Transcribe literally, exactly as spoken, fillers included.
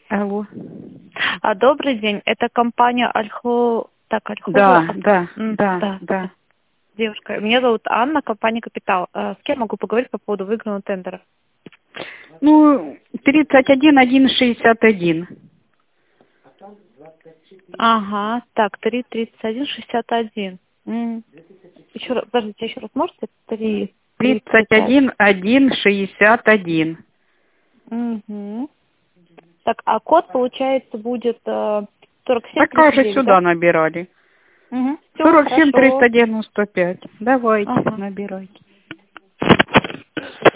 Алло. А, добрый день, это компания Альхо... Так, Альхо... Да, да, М, да, да, да. девушка, меня зовут Анна, компания Капитал. А, с кем могу поговорить по поводу выигранного тендера? Ну, тридцать один один шестьдесят один. Ага, так, три тридцать один шестьдесят один. М. Еще раз, подождите, еще раз можете? Три Тридцать тридцать один. один один шестьдесят один. Угу. Так, а код, получается, будет э, сорок семь тридцать Также девять, да? сюда набирали. Угу. Все, Сорок семь хорошо. триста девяносто пять. Давайте, Ага. набирайте.